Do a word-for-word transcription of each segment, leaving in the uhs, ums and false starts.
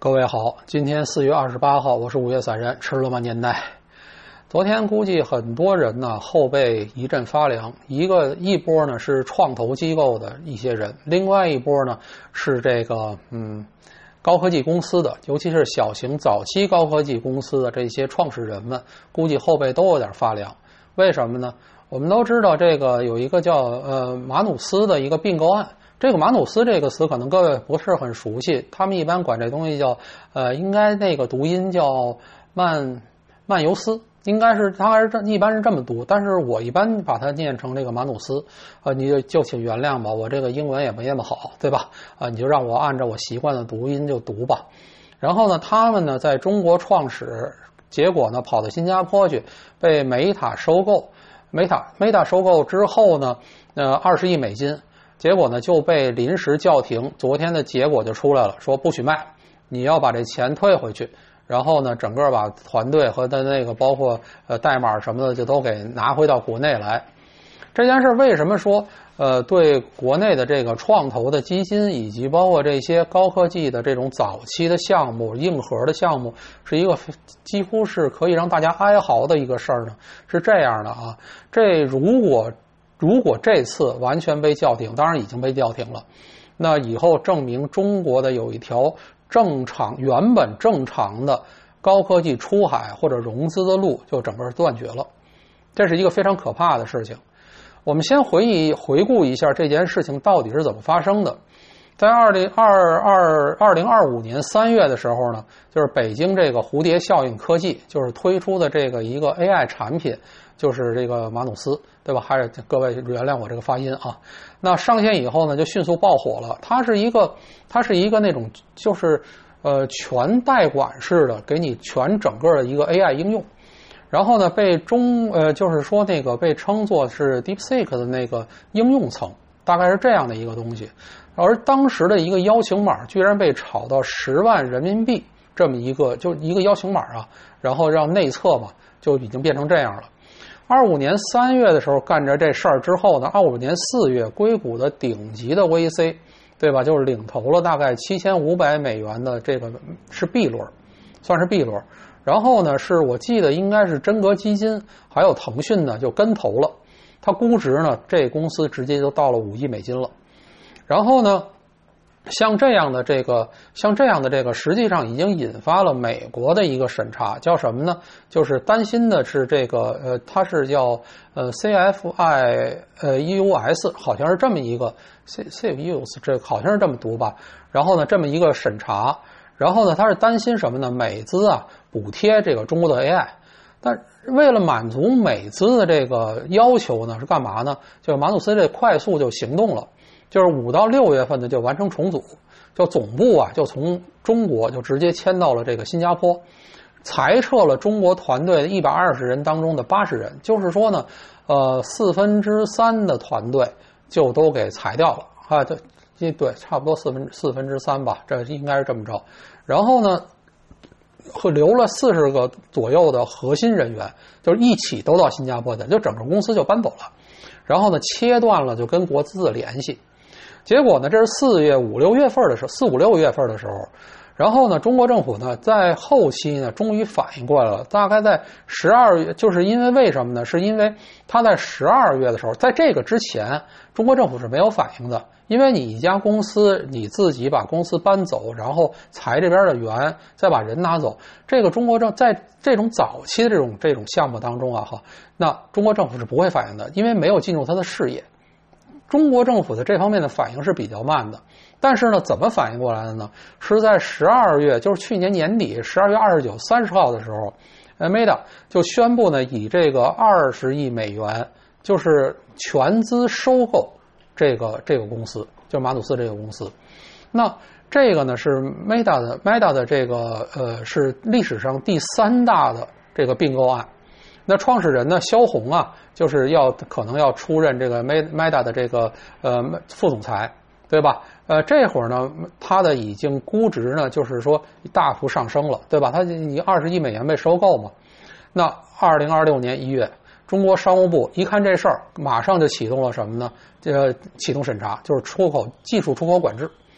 各位好，今天四月二十八号，我是五月散人，吃了吗年代。昨天估计很多人呢后背一阵发凉，一个一波呢是创投机构的一些人，另外一波呢是这个嗯高科技公司的，尤其是小型早期高科技公司的这些创始人们，估计后背都有点发凉。为什么呢？我们都知道这个有一个叫呃马努斯的一个并购案。这个马努斯这个词可能各位不是很熟悉，他们一般管这东西叫呃，应该那个读音叫曼曼尤斯，应该是他还是这一般是这么读，但是我一般把它念成这个马努斯，呃，你就就请原谅吧，我这个英文也没那么好，对吧？啊、呃，你就让我按照我习惯的读音就读吧。然后呢，他们呢在中国创始，结果呢跑到新加坡去，被美塔收购，美塔美塔收购之后呢，呃，二十亿美金。结果呢就被临时叫停，昨天的结果就出来了，说不许卖，你要把这钱退回去，然后呢整个把团队和他那个包括呃代码什么的就都给拿回到国内来。这件事为什么说呃对国内的这个创投的基金以及包括这些高科技的这种早期的项目硬核的项目是一个几乎是可以让大家哀嚎的一个事儿呢？是这样的啊，这如果如果这次完全被叫停，当然已经被叫停了，那以后证明中国的有一条正常原本正常的高科技出海或者融资的路就整个断绝了，这是一个非常可怕的事情。我们先回忆回顾一下这件事情到底是怎么发生的。在二零二二二零二五年三月的时候呢，就是北京这个蝴蝶效应科技就是推出的这个一个 A I 产品，就是这个马努斯，对吧？还是各位原谅我这个发音啊。那上线以后呢，就迅速爆火了。它是一个，它是一个那种就是呃全代管式的，给你全整个的一个 A I 应用。然后呢，被中呃就是说那个被称作是 DeepSeek 的那个应用层，大概是这样的一个东西。而当时的一个邀请码居然被炒到十万人民币，这么一个就一个邀请码啊，然后让内测嘛，就已经变成这样了。二五年三月的时候干着这事儿之后呢，二五年四月硅谷的顶级的 V C， 对吧？就是领投了大概七千五百美元的这个是 B 轮，算是 B 轮。然后呢，是我记得应该是真格基金还有腾讯呢就跟投了，它估值呢这公司直接就到了五亿美金了。然后呢，像这样的这个，像这样的这个，实际上已经引发了美国的一个审查，叫什么呢？就是担心的是这个，呃，它是叫呃 C F I 呃 U S， 好像是这么一个 C C F U S， 这好像是这么读吧。然后呢，这么一个审查，然后呢，它是担心什么呢？美资啊补贴这个中国的 A I， 但为了满足美资的这个要求呢，是干嘛呢？就是马努斯这快速就行动了。就是五到六月份呢就完成重组，就总部啊就从中国就直接迁到了这个新加坡，裁撤了中国团队一百二十人当中的八十人，就是说呢，呃四分之三的团队就都给裁掉了啊，对对，差不多四分四分之三吧，这应该是这么着。然后呢，留了四十个左右的核心人员，就是一起都到新加坡的，就整个公司就搬走了。然后呢，切断了就跟国资的联系。结果呢，这是四月五六月份的时候，四五六月份的时候，然后呢，中国政府呢在后期呢终于反应过来了，大概在十二月，就是因为为什么呢？是因为他在十二月的时候，在这个之前，中国政府是没有反应的，因为你一家公司你自己把公司搬走，然后裁这边的员，再把人拿走，这个中国政在这种早期的这种这种项目当中啊，哈，那中国政府是不会反应的，因为没有进入他的视野。中国政府的这方面的反应是比较慢的，但是呢，怎么反应过来的呢？是在十二月，就是去年年底十二月二十九、三十号的时候 ，Meta 就宣布呢，以这个二十亿美元，就是全资收购这个这个公司，就是马努斯这个公司。那这个呢是 Meta 的 Meta 的这个呃是历史上第三大的这个并购案。那创始人呢，肖红啊，就是要可能要出任这个 Meta 的这个呃副总裁，对吧？呃，这会儿呢，他的已经估值呢，就是说大幅上升了，对吧？他以二十亿美元被收购嘛。那二零二六年一月，中国商务部一看这事儿，马上就启动了什么呢？这个启动审查，就是出口技术出口管制。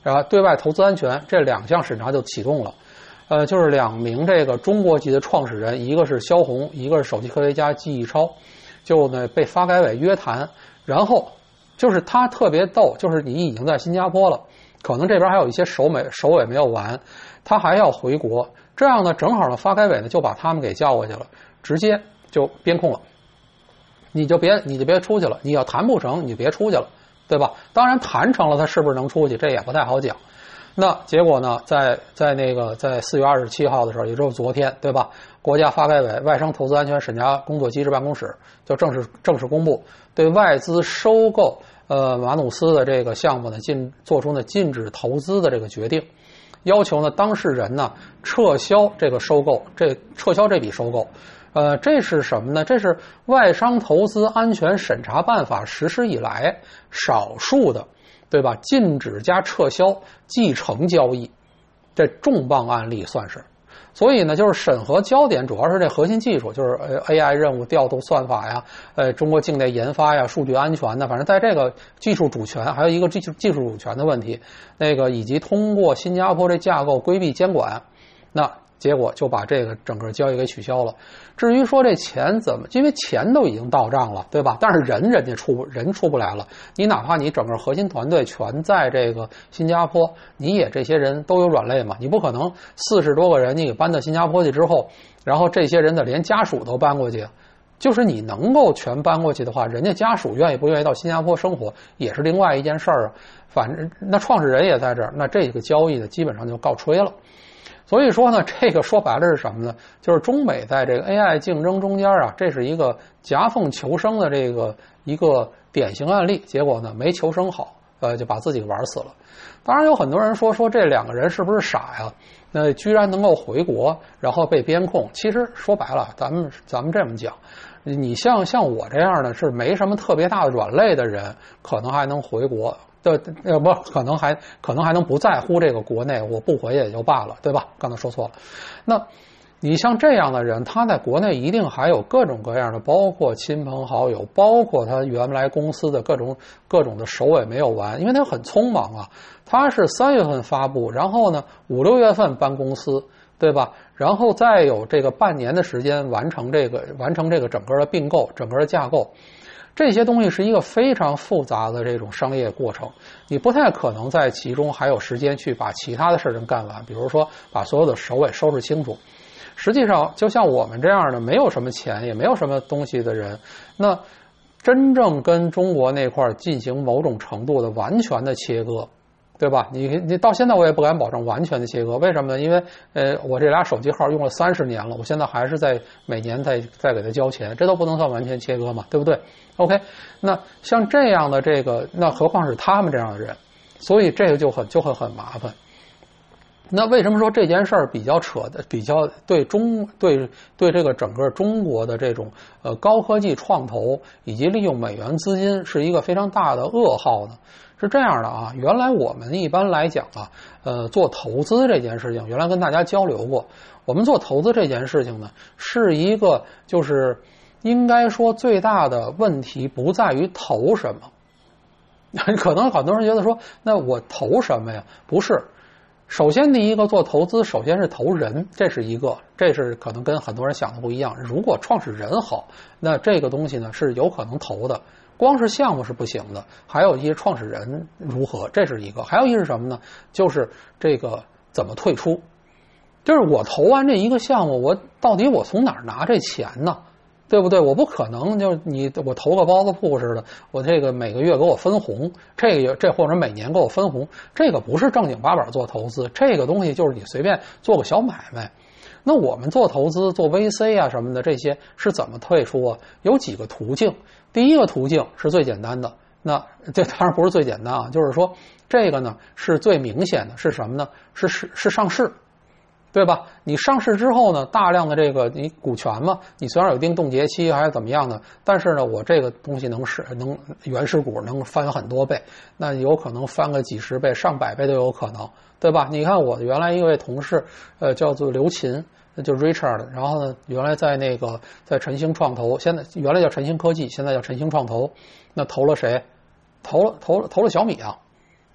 然后对外投资安全这两项审查就启动了。呃，就是两名这个中国籍的创始人，一个是肖红，一个是首席科学家季义超，就呢被发改委约谈，然后就是他特别逗，就是你已经在新加坡了，可能这边还有一些首尾首尾没有完，他还要回国，这样呢正好呢发改委呢就把他们给叫过去了，直接就边控了，你就别你就别出去了，你要谈不成你就别出去了，对吧？当然谈成了，他是不是能出去，这也不太好讲。那结果呢，在在那个在四月二十七号的时候，也就是昨天，对吧？国家发改委外商投资安全审查工作机制办公室就正式正式公布，对外资收购呃马努斯的这个项目呢，禁做出呢禁止投资的这个决定，要求呢当事人呢撤销这个收购，这撤销这笔收购。呃，这是什么呢？这是外商投资安全审查办法实施以来少数的，对吧？禁止加撤销继承交易，这重磅案例算是。所以呢，就是审核焦点主要是这核心技术，就是呃 A I 任务调度算法呀，呃中国境内研发呀，数据安全的，反正在这个技术主权还有一个技术技术主权的问题，那个以及通过新加坡这架构规避监管，那结果就把这个整个交易给取消了。至于说这钱怎么，因为钱都已经到账了，对吧？但是人人家出人出不来了。你哪怕你整个核心团队全在这个新加坡，你也这些人都有软肋嘛，你不可能四十多个人你给搬到新加坡去之后，然后这些人的连家属都搬过去。就是你能够全搬过去的话，人家家属愿意不愿意到新加坡生活也是另外一件事儿啊。反正那创始人也在这儿，那这个交易呢基本上就告吹了。所以说呢，这个说白了是什么呢？就是中美在这个 A I 竞争中间啊，这是一个夹缝求生的这个一个典型案例。结果呢，没求生好，呃，就把自己玩死了。当然有很多人说说这两个人是不是傻呀？那居然能够回国，然后被边控。其实说白了，咱们咱们这么讲，你像像我这样的是没什么特别大的软肋的人，可能还能回国。对，呃，不，可能还可能还能不在乎这个国内，我不回也就罢了，对吧？刚才说错了。那你像这样的人，他在国内一定还有各种各样的，包括亲朋好友，包括他原来公司的各种各种的首尾没有完，因为他很匆忙啊。他是三月份发布，然后呢五六月份搬公司，对吧？然后再有这个半年的时间完成这个完成这个整个的并购，整个的架构。这些东西是一个非常复杂的这种商业过程，你不太可能在其中还有时间去把其他的事情干完，比如说把所有的首尾收拾清楚。实际上就像我们这样的没有什么钱也没有什么东西的人，那真正跟中国那块进行某种程度的完全的切割，对吧？你你到现在我也不敢保证完全的切割，为什么呢？因为呃，我这俩手机号用了三十年了，我现在还是在每年在在给他交钱，这都不能算完全切割嘛，对不对 ？OK， 那像这样的这个，那何况是他们这样的人，所以这个就很就会很麻烦。那为什么说这件事儿比较扯的，比较对中对对这个整个中国的这种呃高科技创投以及利用美元资金是一个非常大的噩耗呢？是这样的啊，原来我们一般来讲啊，呃，做投资这件事情，原来跟大家交流过，我们做投资这件事情呢，是一个就是应该说最大的问题不在于投什么，可能很多人觉得说，那我投什么呀？不是。首先，第一个做投资，首先是投人，这是一个，这是可能跟很多人想的不一样。如果创始人好，那这个东西呢是有可能投的。光是项目是不行的，还有一些创始人如何，这是一个。还有一是什么呢？就是这个怎么退出，就是我投完这一个项目，我到底我从哪儿拿这钱呢？对不对？我不可能就你我投个包子铺似的，我这个每个月给我分红，这个这或者每年给我分红，这个不是正经八百做投资，这个东西就是你随便做个小买卖。那我们做投资做 V C 啊什么的，这些是怎么退出啊？有几个途径。第一个途径是最简单的，那这当然不是最简单啊，就是说这个呢是最明显的，是什么呢？是是是上市。对吧？你上市之后呢，大量的这个你股权嘛，你虽然有一定冻结期还是怎么样的，但是呢，我这个东西能是能原始股能翻很多倍，那有可能翻个几十倍、上百倍都有可能，对吧？你看我原来一位同事，呃，叫做刘琴，就是 Richard， 然后呢，原来在那个在晨星创投，现在原来叫晨星科技，现在叫晨星创投，那投了谁？投了投了投了小米啊。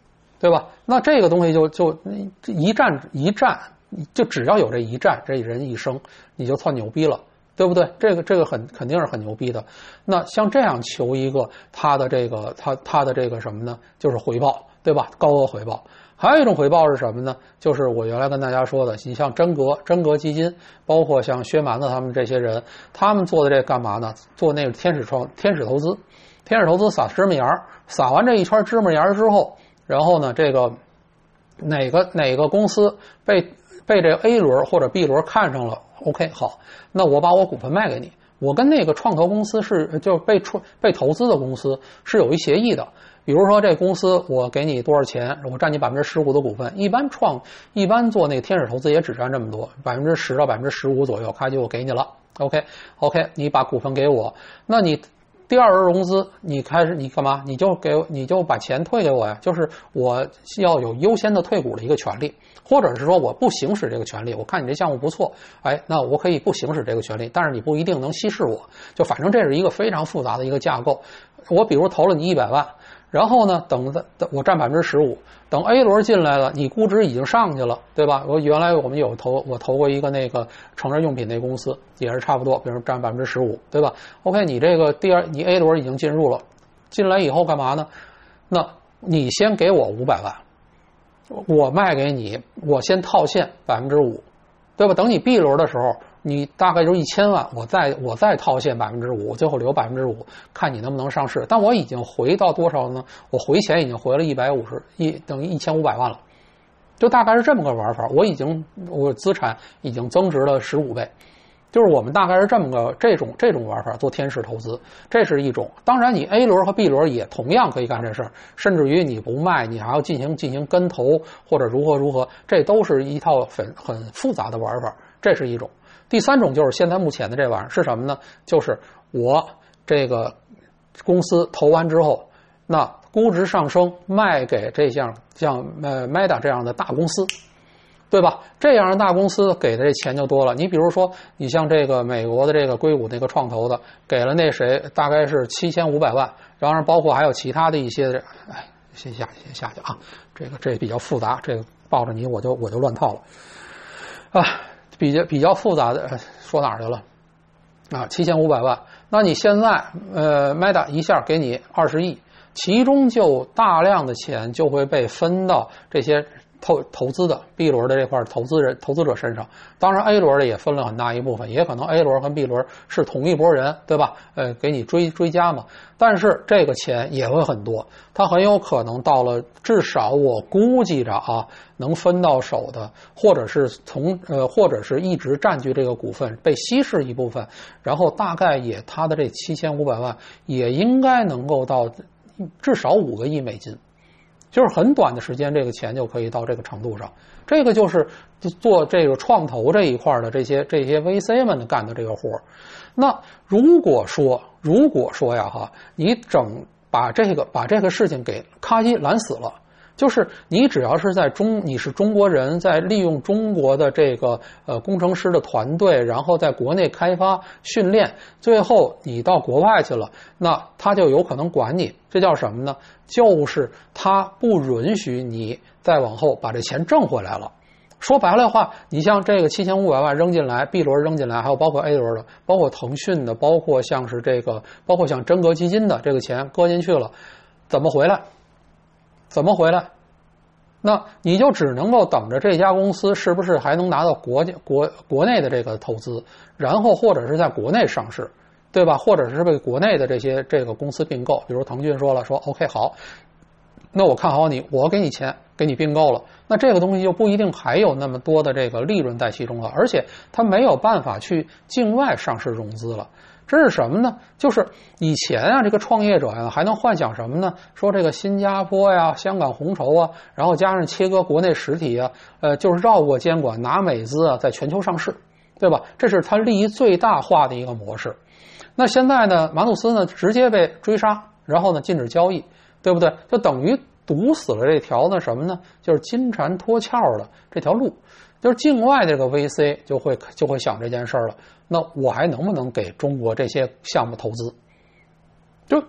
对吧？那这个东西就就一战一战，就只要有这一战，这人一生你就算牛逼了，对不对？这个这个很肯定是很牛逼的。那像这样求一个他的这个他他的这个什么呢？就是回报，对吧？高额回报。还有一种回报是什么呢？就是我原来跟大家说的，你像真格、真格基金，包括像薛蛮子他们这些人，他们做的这干嘛呢？做那个天使创天使投资，天使投资撒芝麻盐，撒完这一圈芝麻盐之后。然后呢，这个哪个哪个公司被被这个 A 轮或者 B 轮看上了 ，OK 好，那我把我股份卖给你，我跟那个创投公司是就被被投资的公司是有一协议的，比如说这公司我给你多少钱，我占你百分之十五的股份，一般创一般做那个天使投资也只占这么多，百分之十到百分之十五左右，咔就我给你了 ，OK OK， 你把股份给我，那你。第二轮融资，你开始你干嘛？你就给你就把钱退给我呀，就是我要有优先的退股的一个权利，或者是说我不行使这个权利，我看你这项目不错，哎，那我可以不行使这个权利，但是你不一定能稀释我，就反正这是一个非常复杂的一个架构。我比如投了你一百万，然后呢，等等我占百分之十五，等 A 轮进来了，你估值已经上去了，对吧？我原来我们有投，我投过一个那个成人用品那公司，也是差不多，比如占百分之十五，对吧 ？OK， 你这个第二，你 A 轮已经进入了，进来以后干嘛呢？那你先给我五百万，我卖给你，我先套现百分之五，对吧？等你 B 轮的时候。你大概就一千万，我再我再套现百分之五，最后留百分之五，看你能不能上市。但我已经回到多少呢？我回钱已经回了一百五十一，等于一千五百万了，就大概是这么个玩法。我已经我资产已经增值了十五倍，就是我们大概是这么个这种这种玩法做天使投资，这是一种。当然，你 A 轮和 B 轮也同样可以干这事儿，甚至于你不卖，你还要进行进行跟投或者如何如何，这都是一套很很复杂的玩法，这是一种。第三种就是现在目前的这玩意儿是什么呢？就是我这个公司投完之后，那估值上升卖给这样像呃 Meta 这样的大公司，对吧？这样的大公司给的这钱就多了。你比如说，你像这个美国的这个硅谷那个创投的，给了那谁大概是七千五百万，然后包括还有其他的一些，哎，先下去先下去啊，这个这比较复杂，这个抱着你我就我就乱套了啊。比较比较复杂的，说哪儿去了？啊，七千五百万。那你现在呃 ，Meta 一下给你二十亿，其中就大量的钱就会被分到这些投投资的 B 轮的这块投资人投资者身上。当然 A 轮的也分了很大一部分，也可能 A 轮和 B 轮是同一拨人，对吧？呃，给你追追加嘛。但是这个钱也会很多，它很有可能到了至少我估计着啊，能分到手的，或者是从呃，或者是一直占据这个股份被稀释一部分，然后大概也它的这七千五百万也应该能够到至少五个亿美金。就是很短的时间，这个钱就可以到这个程度上。这个就是做这个创投这一块的这些这些 V C 们干的这个活。那如果说如果说呀哈，你整把这个把这个事情给咔叽拦死了，就是你只要是在中你是中国人，在利用中国的这个呃工程师的团队，然后在国内开发训练，最后你到国外去了，那他就有可能管你。这叫什么呢？就是他不允许你再往后把这钱挣回来了。说白了的话，你像这个七千五百万扔进来 ，B 轮扔进来，还有包括 A 轮的，包括腾讯的，包括像是这个，包括像真格基金的这个钱搁进去了，怎么回来？怎么回来？那你就只能够等着这家公司是不是还能拿到国国国内的这个投资，然后或者是在国内上市，对吧？或者是被国内的这些这个公司并购，比如腾讯说了说 OK 好，那我看好你，我给你钱，给你并购了，那这个东西就不一定还有那么多的这个利润在其中了，而且它没有办法去境外上市融资了。这是什么呢？就是以前啊，这个创业者呀、啊、还能幻想什么呢？说这个新加坡呀、香港红筹啊，然后加上切割国内实体啊，呃，就是绕过监管，拿美资啊，在全球上市，对吧？这是它利益最大化的一个模式。那现在呢，马努斯呢直接被追杀，然后呢禁止交易，对不对？就等于堵死了这条呢什么呢？就是金蝉脱壳的这条路。就是境外这个 V C 就会就会想这件事儿了，那我还能不能给中国这些项目投资？就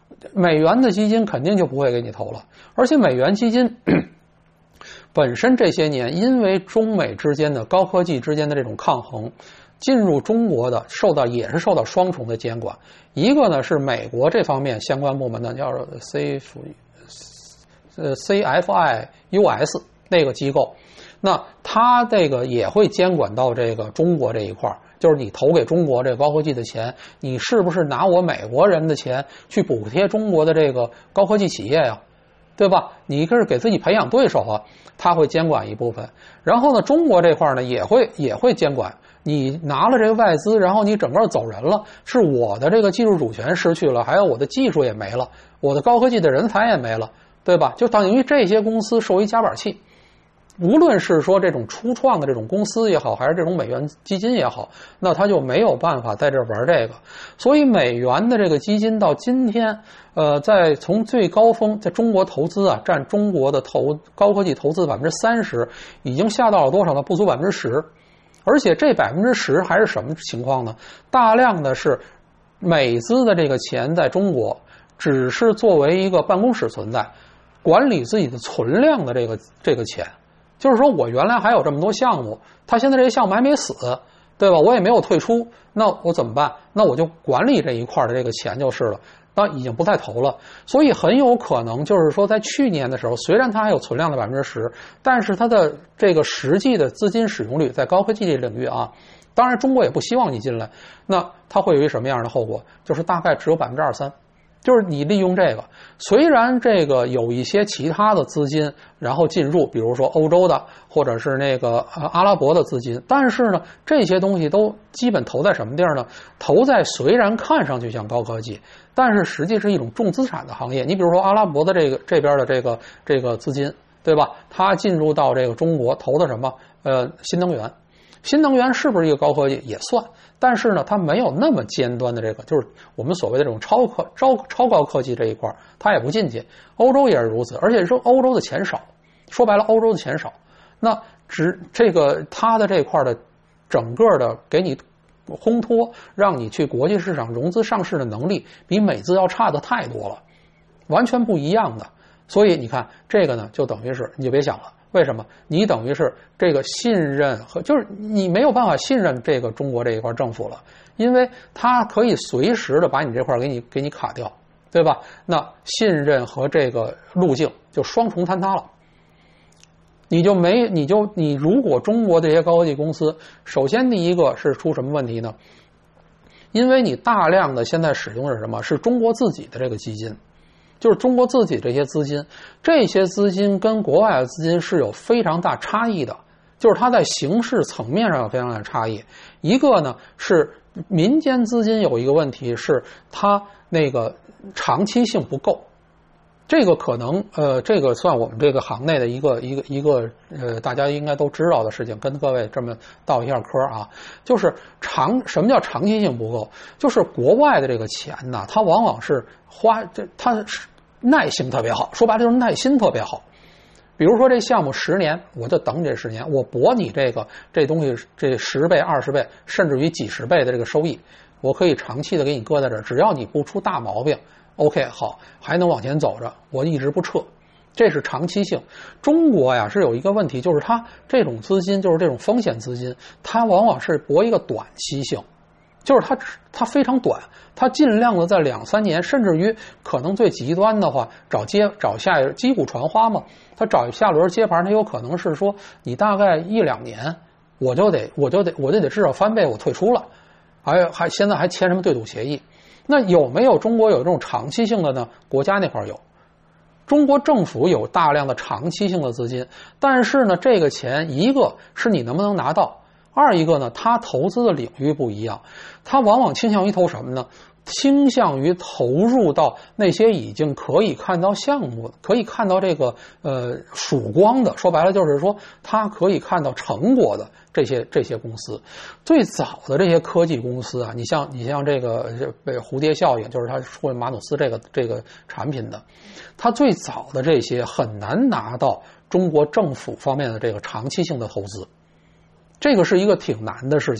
美元的基金肯定就不会给你投了，而且美元基金本身这些年因为中美之间的高科技之间的这种抗衡，进入中国的受到也是受到双重的监管。一个呢是美国这方面相关部门呢叫 C 呃 C F I U S 那个机构，那它这个也会监管到这个中国这一块，就是你投给中国这个高科技的钱，你是不是拿我美国人的钱去补贴中国的这个高科技企业呀？对吧？你这是给自己培养对手啊，他会监管一部分。然后呢，中国这块呢也会也会监管。你拿了这个外资，然后你整个走人了，是我的这个技术主权失去了，还有我的技术也没了，我的高科技的人才也没了，对吧？就等于这些公司受一夹板气。无论是说这种初创的这种公司也好，还是这种美元基金也好，那他就没有办法在这玩这个。所以美元的这个基金到今天，呃，在从最高峰在中国投资啊，占中国的投高科技投资的百分之三十，已经下到了多少呢？不足百分之十。而且这百分之十还是什么情况呢？大量的是美资的这个钱在中国，只是作为一个办公室存在，管理自己的存量的这个这个钱。就是说我原来还有这么多项目，他现在这些项目还没死，对吧？我也没有退出，那我怎么办？那我就管理这一块的这个钱就是了。那已经不再投了，所以很有可能就是说，在去年的时候，虽然它还有存量的百分之十，但是它的这个实际的资金使用率在高科技这领域啊，当然中国也不希望你进来，那它会有一什么样的后果？就是大概只有百分之二三。就是你利用这个，虽然这个有一些其他的资金然后进入，比如说欧洲的或者是那个阿拉伯的资金，但是呢，这些东西都基本投在什么地儿呢？投在虽然看上去像高科技，但是实际是一种重资产的行业。你比如说阿拉伯的这个这边的这个这个资金，对吧？它进入到这个中国投的什么？呃，新能源。新能源是不是一个高科技？也算。但是呢，它没有那么尖端的这个，就是我们所谓的这种超科、超超高科技这一块，它也不进去。欧洲也是如此，而且说欧洲的钱少，说白了，欧洲的钱少，那只这个它的这块的整个的给你烘托，让你去国际市场融资上市的能力，比美资要差的太多了，完全不一样的。所以你看这个呢，就等于是你就别想了。为什么？你等于是这个信任和就是你没有办法信任这个中国这一块政府了，因为它可以随时的把你这块给你给你卡掉，对吧？那信任和这个路径就双重坍塌了。你就没你就你如果中国这些高科技公司，首先第一个是出什么问题呢？因为你大量的现在使用是什么？是中国自己的这个基金。就是中国自己这些资金，这些资金跟国外的资金是有非常大差异的，就是它在形式层面上有非常大的差异。一个呢是民间资金有一个问题是它那个长期性不够，这个可能呃这个算我们这个行内的一个一个一个呃大家应该都知道的事情，跟各位这么道一下嗑啊，就是长什么叫长期性不够？就是国外的这个钱呢，它往往是花这它是耐性特别好，说白了就是耐心特别好。比如说这项目十年，我就等这十年，我博你这个这东西这十倍、二十倍，甚至于几十倍的这个收益，我可以长期的给你搁在这儿，只要你不出大毛病 ，OK 好，还能往前走着，我一直不撤，这是长期性。中国呀是有一个问题，就是它这种资金，就是这种风险资金，它往往是博一个短期性。就是它它非常短，它尽量的在两三年，甚至于可能最极端的话，找接找下击鼓传花嘛，它找下轮接盘，它有可能是说你大概一两年，我就得我就得我就得至少翻倍，我退出了，还还现在还签什么对赌协议？那有没有中国有这种长期性的呢？国家那块有，中国政府有大量的长期性的资金，但是呢，这个钱一个是你能不能拿到。二一个呢，他投资的领域不一样，他往往倾向于投什么呢？倾向于投入到那些已经可以看到项目、可以看到这个呃曙光的，说白了就是说，他可以看到成果的这些这些公司。最早的这些科技公司啊，你像你像这个被蝴蝶效应，就是他出马努斯这个这个产品的，他最早的这些很难拿到中国政府方面的这个长期性的投资。这个是一个挺难的事情，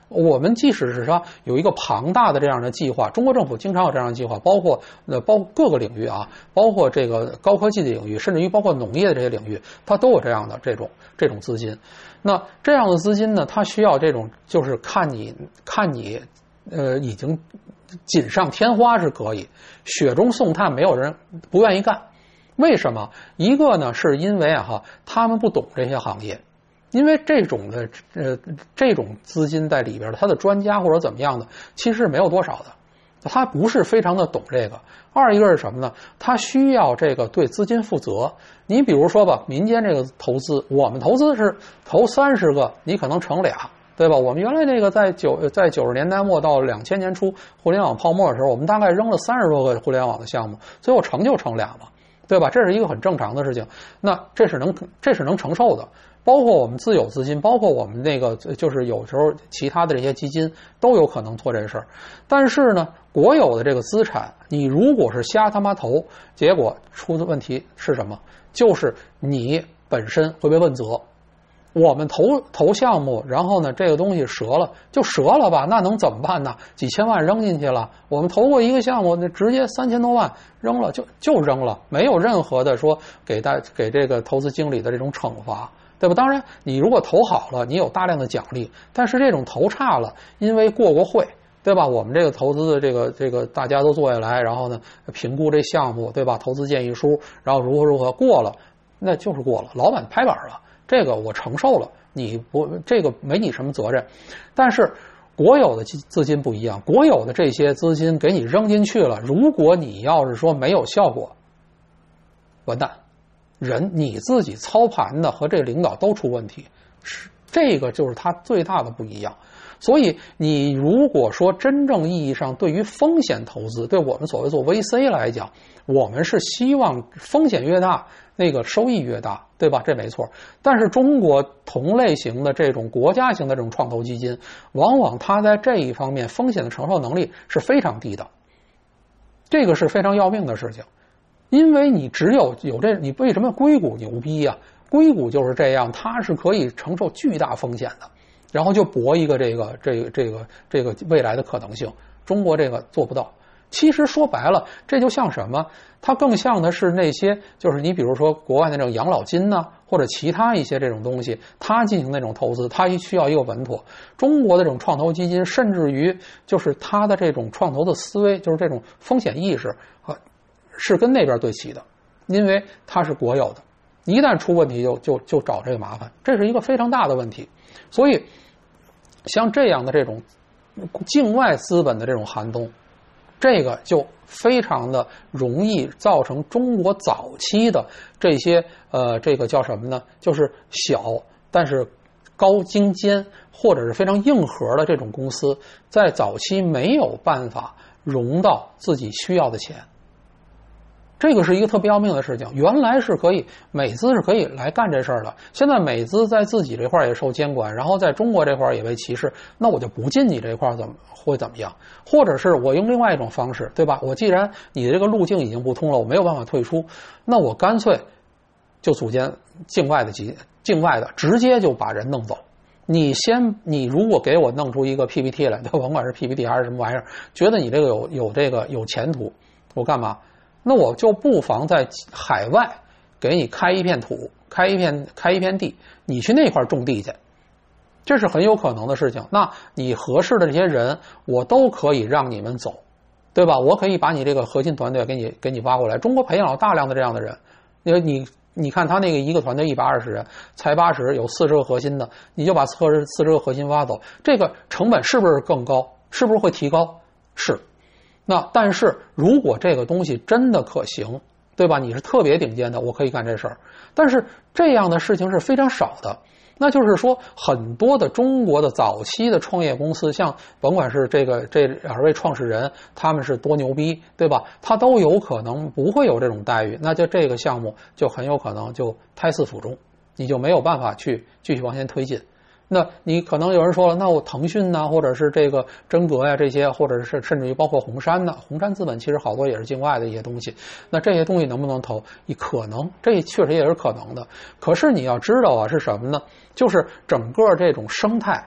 我们即使是说有一个庞大的这样的计划，中国政府经常有这样的计划，包括呃包括各个领域啊，包括这个高科技的领域，甚至于包括农业的这些领域，它都有这样的这种这种资金。那这样的资金呢，它需要这种就是看你看你呃已经锦上添花是可以，雪中送炭没有人不愿意干。为什么？一个呢，是因为啊哈，他们不懂这些行业，因为这种的呃这种资金在里边，他的专家或者怎么样的，其实没有多少的，他不是非常的懂这个。二一个是什么呢？他需要这个对资金负责。你比如说吧，民间这个投资，我们投资是投三十个，你可能成俩。对吧？我们原来那个在九在九十年代末到两千年初互联网泡沫的时候，我们大概扔了三十多个互联网的项目，最后成就成俩嘛，对吧？这是一个很正常的事情。那这是能这是能承受的。包括我们自有资金，包括我们那个就是有时候其他的这些基金都有可能做这事儿。但是呢，国有的这个资产，你如果是瞎他妈投，结果出的问题是什么？就是你本身会被问责。我们投投项目，然后呢，这个东西折了就折了吧，那能怎么办呢？几千万扔进去了，我们投过一个项目，那直接三千多万扔了，就就扔了，没有任何的说给大给这个投资经理的这种惩罚，对吧？当然，你如果投好了，你有大量的奖励，但是这种投差了，因为过过会，对吧？我们这个投资的这个这个大家都坐下来，然后呢评估这项目，对吧？投资建议书，然后如何如何过了，那就是过了，老板拍板了。这个我承受了，你不这个没你什么责任。但是国有的资金不一样，国有的这些资金给你扔进去了，如果你要是说没有效果，完蛋，人你自己操盘的和这领导都出问题，是这个就是它最大的不一样。所以你如果说真正意义上对于风险投资，对我们所谓做 V C 来讲，我们是希望风险越大，那个收益越大，对吧？这没错。但是中国同类型的这种国家型的这种创投基金，往往它在这一方面风险的承受能力是非常低的，这个是非常要命的事情。因为你只有有这，你为什么硅谷牛逼呀？硅谷就是这样，它是可以承受巨大风险的，然后就搏一个这个这个这个这个未来的可能性。中国这个做不到。其实说白了，这就像什么？它更像的是那些，就是你比如说国外的那种养老金呢，或者其他一些这种东西，它进行那种投资，它需要一个稳妥。中国的这种创投基金，甚至于就是它的这种创投的思维，就是这种风险意识，是跟那边对齐的，因为它是国有的，一旦出问题就就就找这个麻烦，这是一个非常大的问题。所以，像这样的这种境外资本的这种寒冬。这个就非常的容易造成中国早期的这些呃，这个叫什么呢？就是小但是高精尖或者是非常硬核的这种公司，在早期没有办法融到自己需要的钱。这个是一个特别要命的事情。原来是可以，美资是可以来干这事儿的。现在美资在自己这块也受监管，然后在中国这块也被歧视，那我就不进你这块怎么会怎么样？或者是我用另外一种方式，对吧？我既然你的这个路径已经不通了，我没有办法退出，那我干脆就组建境外的集，境外的直接就把人弄走。你先，你如果给我弄出一个 P P T 来，甭管是 P P T 还是什么玩意儿，觉得你这个有有这个有前途，我干嘛？那我就不妨在海外给你开一片土，开一片开一片地，你去那块种地去，这是很有可能的事情。那你合适的这些人，我都可以让你们走，对吧？我可以把你这个核心团队给你给你挖过来。中国培养了大量的这样的人，因为你你看他那个一个团队一百二十人，才八十，有四十个核心的，你就把四十四十个核心挖走，这个成本是不是更高？是不是会提高？是。那但是如果这个东西真的可行，对吧？你是特别顶尖的，我可以干这事儿。但是这样的事情是非常少的。那就是说，很多的中国的早期的创业公司，像甭管是这个这二位创始人他们是多牛逼，对吧？他都有可能不会有这种待遇，那就这个项目就很有可能就胎死腹中，你就没有办法去继续往前推进。那你可能有人说了，那我腾讯呢，或者是这个真格呀这些，或者是甚至于包括红杉呢，红杉资本其实好多也是境外的一些东西，那这些东西能不能投？你可能，这确实也是可能的。可是你要知道啊，是什么呢？就是整个这种生态，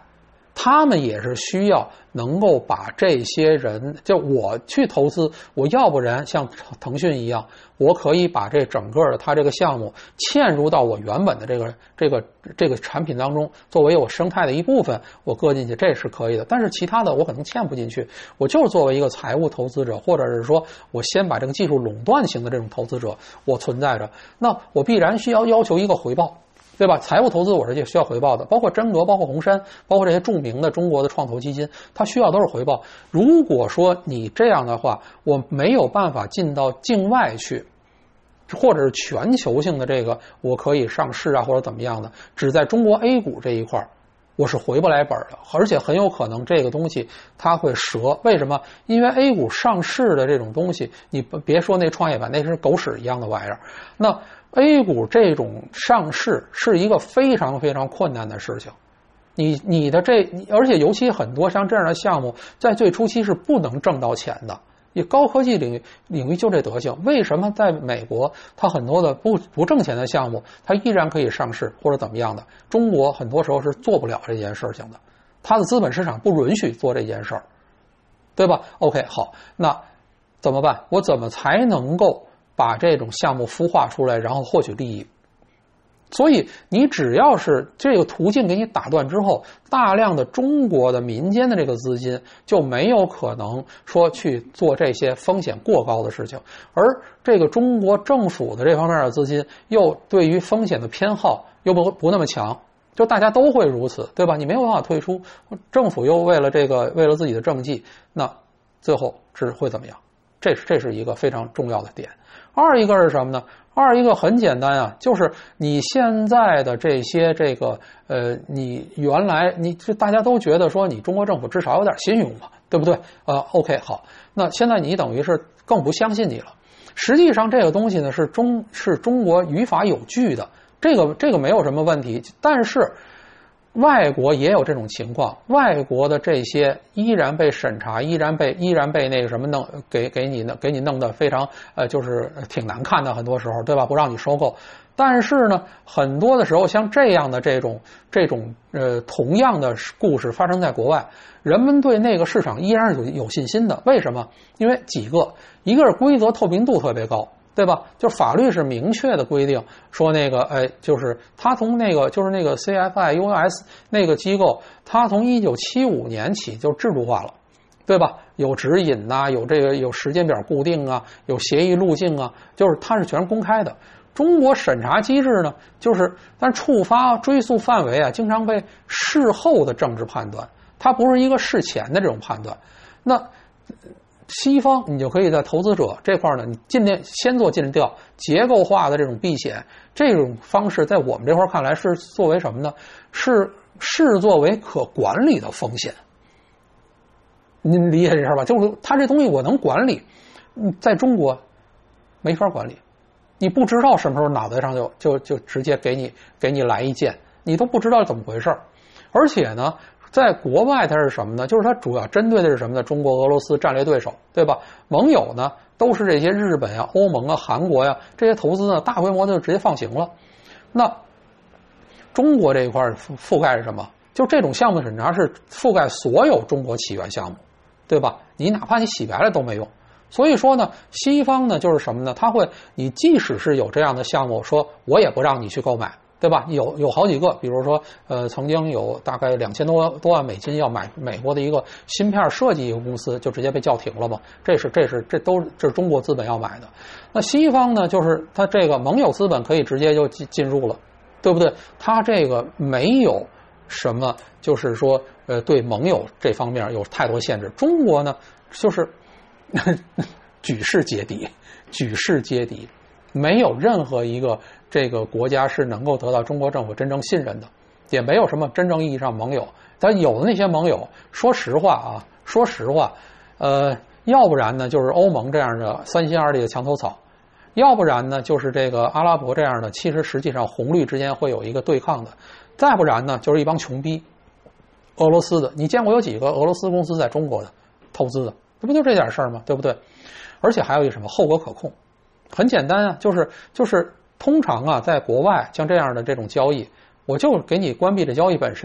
他们也是需要能够把这些人，就我去投资，我要不然像腾讯一样，我可以把这整个的它这个项目嵌入到我原本的这个这个这个产品当中，作为我生态的一部分，我搁进去，这是可以的。但是其他的我可能嵌不进去，我就是作为一个财务投资者，或者是说我先把这个技术垄断型的这种投资者我存在着，那我必然需要要求一个回报。对吧？财务投资我是需要回报的，包括真格、包括红杉、包括这些著名的中国的创投基金，它需要都是回报。如果说你这样的话，我没有办法进到境外去，或者是全球性的这个我可以上市啊，或者怎么样的，只在中国 A 股这一块我是回不来本的，而且很有可能这个东西它会折。为什么？因为 A 股上市的这种东西，你别说那创业板，那是狗屎一样的玩意儿。那A 股这种上市是一个非常非常困难的事情，你你的这，而且尤其很多像这样的项目，在最初期是不能挣到钱的。你高科技领域领域就这德行，为什么在美国它很多的不不挣钱的项目，它依然可以上市或者怎么样的？中国很多时候是做不了这件事情的，它的资本市场不允许做这件事儿，对吧 ？OK， 好，那怎么办？我怎么才能够把这种项目孵化出来，然后获取利益？所以你只要是这个途径给你打断之后，大量的中国的民间的这个资金就没有可能说去做这些风险过高的事情，而这个中国政府的这方面的资金又对于风险的偏好又不不那么强，就大家都会如此，对吧？你没有办法退出，政府又为了这个为了自己的政绩，那最后是会怎么样？这是这是一个非常重要的点。二一个是什么呢？二一个很简单啊，就是你现在的这些这个呃，你原来你就大家都觉得说你中国政府至少有点信用嘛，对不对？呃 ，OK， 好，那现在你等于是更不相信你了。实际上这个东西呢是中是中国于法有据的，这个这个没有什么问题，但是外国也有这种情况，外国的这些依然被审查，依然被依然被那个什么弄给给你给你弄得非常呃就是挺难看的，很多时候对吧？不让你收购。但是呢，很多的时候像这样的这种这种呃同样的故事发生在国外，人们对那个市场依然是有有信心的。为什么？因为几个，一个是规则透明度特别高。对吧？就是法律是明确的规定，说那个，哎，就是他从那个，就是那个 C F I U S 那个机构，他从一九七五年起就制度化了，对吧？有指引呐、啊，有这个有时间表固定啊，有协议路径啊，就是它是全公开的。中国审查机制呢，就是但触发追诉范围啊，经常被事后的政治判断，它不是一个事前的这种判断。那西方你就可以在投资者这块呢，你尽量先做尽调，结构化的这种避险，这种方式在我们这块看来是作为什么呢？是视作为可管理的风险。您理解这事吧？就是它这东西我能管理，在中国没法管理，你不知道什么时候脑袋上就就就直接给你给你来一箭，你都不知道怎么回事。而且呢，在国外它是什么呢？就是它主要针对的是什么呢？中国、俄罗斯战略对手，对吧？盟友呢，都是这些日本呀、欧盟啊、韩国呀这些投资呢，大规模就直接放行了。那中国这一块覆盖是什么？就这种项目审查是覆盖所有中国起源项目，对吧？你哪怕你洗白了都没用。所以说呢，西方呢就是什么呢？他会，你即使是有这样的项目，说我也不让你去购买。对吧？有有好几个，比如说，呃，曾经有大概两千多多万美金要买美国的一个芯片设计一个公司，就直接被叫停了嘛。这是这是这都这是中国资本要买的。那西方呢，就是它这个盟友资本可以直接就进进入了，对不对？它这个没有什么，就是说，呃，对盟友这方面有太多限制。中国呢，就是举世皆敌，举世皆敌。没有任何一个这个国家是能够得到中国政府真正信任的，也没有什么真正意义上盟友。但有的那些盟友，说实话啊，说实话，呃，要不然呢就是欧盟这样的三心二意的墙头草，要不然呢就是这个阿拉伯这样的，其实实际上红绿之间会有一个对抗的，再不然呢就是一帮穷逼，俄罗斯的。你见过有几个俄罗斯公司在中国的投资的？这不就这点事儿吗？对不对？而且还有一什么后果可控。很简单啊，就是就是通常啊，在国外像这样的这种交易，我就给你关闭这交易本身。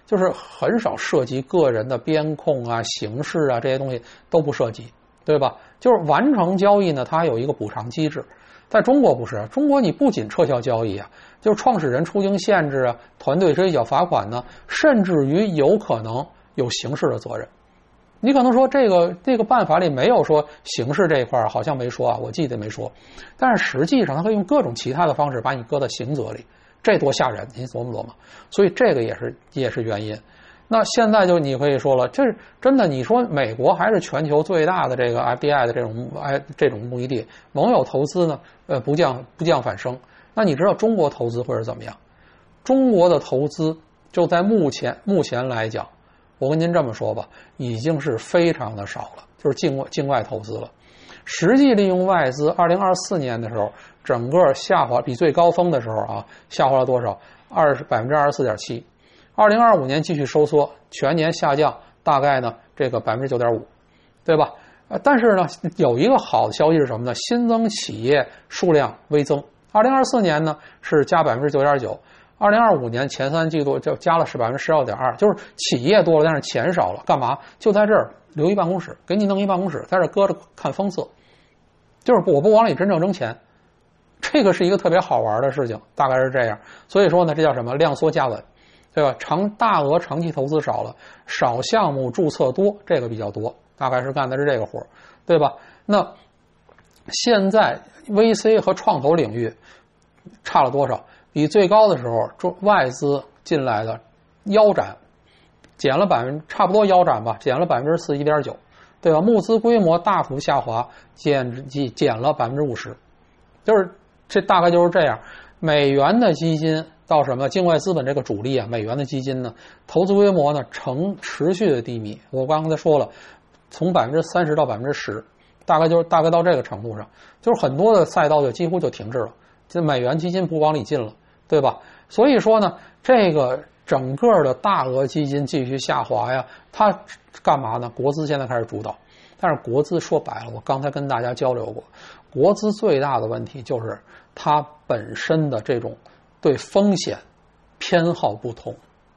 就是很少涉及个人的边控啊、形式啊这些东西都不涉及，对吧？就是完成交易呢，它有一个补偿机制。在中国不是，中国你不仅撤销交易啊，就是创始人出境限制啊，团队追缴罚款呢，甚至于有可能有刑事的责任。你可能说这个这个办法里没有说刑事这一块，好像没说啊，我记得没说。但是实际上，他可以用各种其他的方式把你搁到刑责里，这多吓人！你琢磨琢磨。所以这个也是也是原因。那现在就你可以说了，这是真的。你说美国还是全球最大的这个 F D I 的这种哎这种目的地，盟友投资呢，呃不降不降反升。那你知道中国投资会是怎么样？中国的投资就在目前目前来讲。我跟您这么说吧，已经是非常的少了，就是境外境外投资了。实际利用外资，二零二四年的时候，整个下滑比最高峰的时候啊，下滑了多少？二十百分之二十四点七。二零二五年继续收缩，全年下降大概呢这个百分之九点五，对吧？呃，但是呢，有一个好的消息是什么呢？新增企业数量微增。二零二四年呢是加百分之九点九。二零二五年前三季度就加了是百分之十二点二，就是企业多了，但是钱少了，干嘛？就在这儿留一办公室，给你弄一办公室，在这搁着看风色，就是我不往里真正扔钱，这个是一个特别好玩的事情，大概是这样。所以说呢，这叫什么？量缩价稳，对吧？长大额长期投资少了，少项目注册多，这个比较多，大概是干的是这个活，对吧？那现在 V C 和创投领域差了多少？比最高的时候，中外资进来的腰斩，减了百分差不多腰斩吧，减了百分之四十一点九，对吧？募资规模大幅下滑，减减了百分之五十，就是这大概就是这样。美元的基金到什么？境外资本这个主力啊，美元的基金呢，投资规模呢呈持续的低迷。我刚才说了，从百分之三十到百分之十，大概就是大概到这个程度上，就是很多的赛道就几乎就停滞了，这美元基金不往里进了。对吧？所以说呢，这个整个的大额基金继续下滑呀，它干嘛呢？国资现在开始主导，但是国资说白了，我刚才跟大家交流过，国资最大的问题就是它本身的这种对风险偏好不同，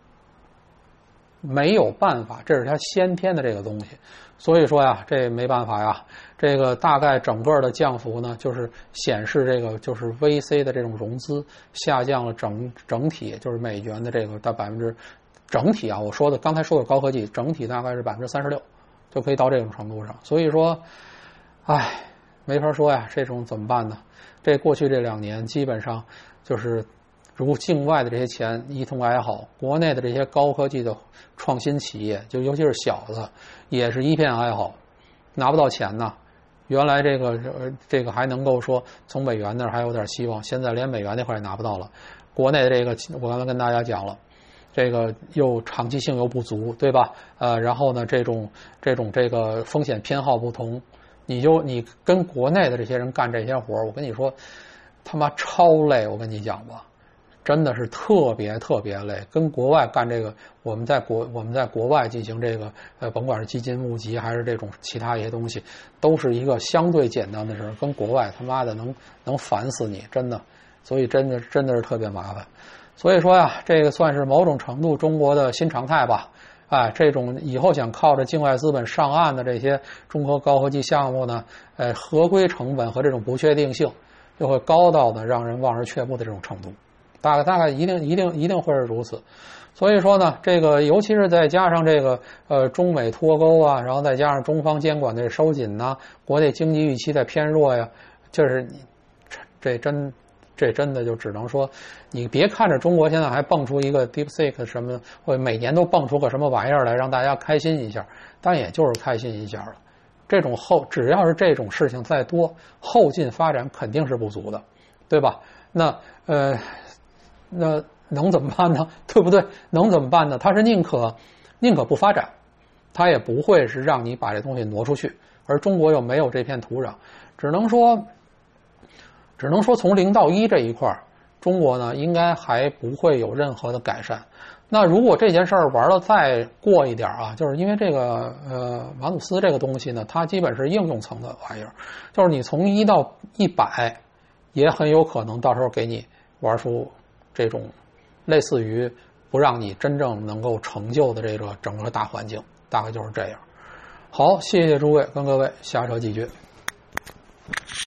没有办法，这是它先天的这个东西。所以说呀，这没办法呀，这个大概整个的降幅呢，就是显示这个就是 V C 的这种融资下降了整整体就是美元的这个到百分之整体啊，我说的刚才说的高科技整体大概是百分之三十六，就可以到这种程度上。所以说，唉，没法说呀，这种怎么办呢？这过去这两年基本上就是如境外的这些钱一通哀嚎，国内的这些高科技的创新企业，就尤其是小的，也是一片哀嚎，拿不到钱呢。原来这个呃这个还能够说从美元那儿还有点希望，现在连美元那块也拿不到了。国内的这个我刚才跟大家讲了，这个又长期性又不足，对吧？呃，然后呢，这种这种这个风险偏好不同，你就你跟国内的这些人干这些活，我跟你说，他妈超累，我跟你讲吧。真的是特别特别累，跟国外干这个，我们在国我们在国外进行这个，呃，甭管是基金募集还是这种其他一些东西，都是一个相对简单的事，跟国外他妈的能能烦死你，真的，所以真的真的是特别麻烦。所以说呀，这个算是某种程度中国的新常态吧。哎，这种以后想靠着境外资本上岸的这些中国高科技项目呢，呃，合规成本和这种不确定性就会高到呢让人望而却步的这种程度。大概大概一定一定一定会是如此，所以说呢，这个尤其是再加上这个呃中美脱钩啊，然后再加上中方监管的收紧呐、啊，国内经济预期在偏弱呀，就是这真这真的就只能说，你别看着中国现在还蹦出一个 DeepSeek 什么，或每年都蹦出个什么玩意儿来让大家开心一下，但也就是开心一下了。这种后只要是这种事情再多，后劲发展肯定是不足的，对吧？那呃。那能怎么办呢？对不对？能怎么办呢？他是宁可宁可不发展，他也不会是让你把这东西挪出去。而中国又没有这片土壤，只能说，只能说从零到一这一块，中国呢应该还不会有任何的改善。那如果这件事儿玩的再过一点啊，就是因为这个呃马努斯这个东西呢，它基本是应用层的玩意儿，就是你从一到一百，也很有可能到时候给你玩出这种类似于不让你真正能够成就的这个整个大环境，大概就是这样。好，谢谢诸位跟各位瞎扯几句。